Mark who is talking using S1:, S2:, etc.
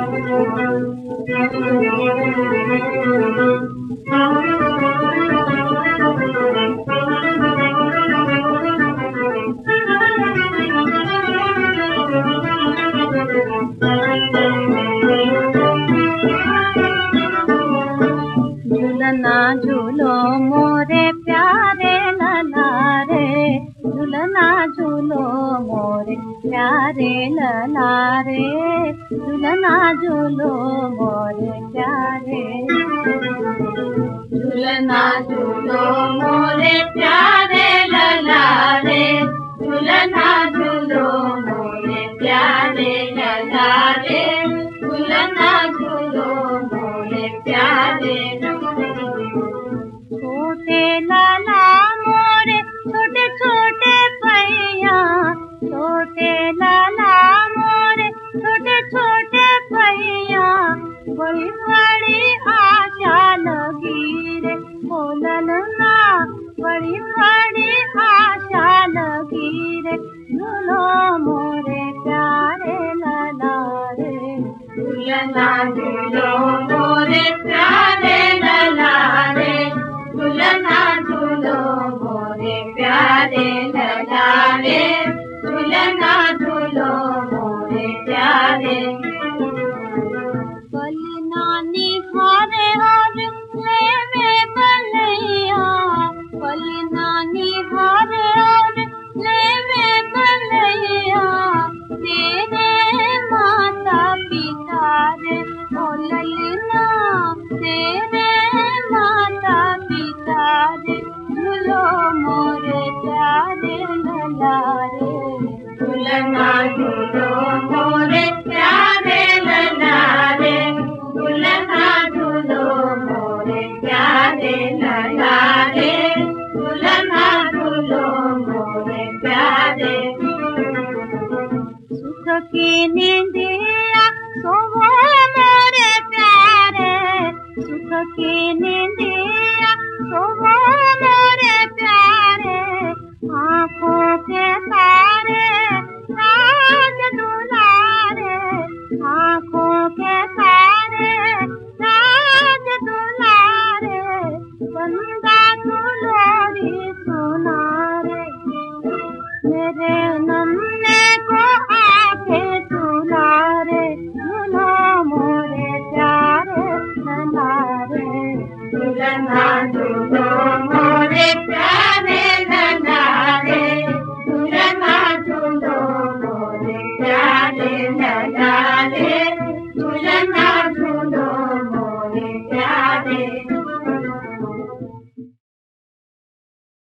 S1: झूलना झूलो मोरे प्यारे लला रे, झूलना झूलो मोरे प्यारे लला रे, झूलना झूलो मोरे प्यारे। झूलना झूलो मोरे प्यारे लला रे, झूलना झूलो मोरे प्यारे लला रे, झूलना झूलो मोरे प्यारे। छोटे लाला मोरे छोटे छोटे पैया, छोटे लाला मोरे छोटे छोटे पैया, बड़ी बड़ी आशा लगी रे ओ ललना, बड़ी बड़ी आशा लगी रे, झूलो मोरे प्यारे लला रे, झूलना झूलो मोरे प्यारे लला रे, झूलना झूलो मोरे प्यारे लला रे, झूलना झूलो मोरे प्यारे। कली नानी हारे और लेवे बलैया, कली नानी हारे और लेवे बलैया, तेरे माता पिता रे ओ ललना, तेरे माता पिता रे, झूलो मोरे प्यारे लला रे, झूलना झूलो मोरे प्यारे लला रे, झूलना झूलो मोरे प्यारे लला रे, झूलना झूलो मोरे प्यारे। सुख की नींदिया सोवो मोरे प्यारे, सुख की नींदिया सोवो मोरे प्यारे, आँखों के तारे राज दुलारे, आँखों के तारे राज दुलारे, बंदा तू लोरी सुना रे, मेरे नन्हे को आके झूला रे, झूलो मोरे प्यारे लला रे, झूलना झूलो मोरे प्यारे लला रे, झूलना झूलो मोरे प्यारे लला रे,